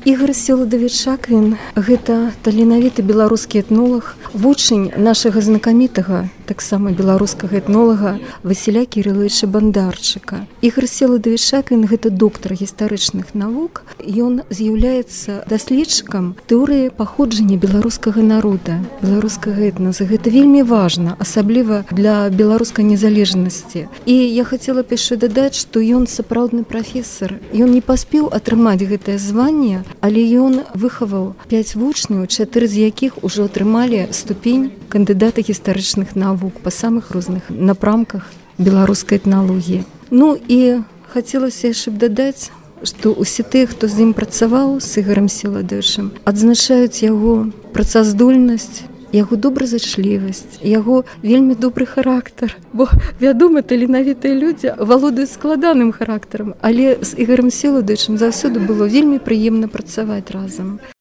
Ігор Селадавічак, він гэта таленавіты беларускі этнолог, вучань нашага знакамітага, таксама беларускага этнолага Васіля Кірыловіча Бандарчыка. Ігор Селадавічак, він гэта доктар гістарычных навук, ён з'яўляецца даследчыкам тэорыі паходжання беларускага народа, беларускага этнаса. Гэта вельмі важна, асабліва для беларускай незалежнасці. І я хацела б яшчэ дадаць, што ён сапраўдны прафесар. Ён не паспеў атрымаць гэтае званне, але ён выхаваў 5 вучняў, 4 з якіх ужо атрымалі ступень кандыдата гістарычных навук па самых розных напрамках беларускай этналогіі. Ну і хацелася яшчэ б дадаць, што ўсе тыя, хто з ім працаваў, з Ігорам Селадавічам, адзначаюць яго працаздольнасць, яго добразычлівасць, яго вельмі добры характар. Бо, вядома, таленавітыя людзі валодаюць складаным характарам, але з Ігорам Селадавічам заўсёды было вельмі прыемна працаваць разам.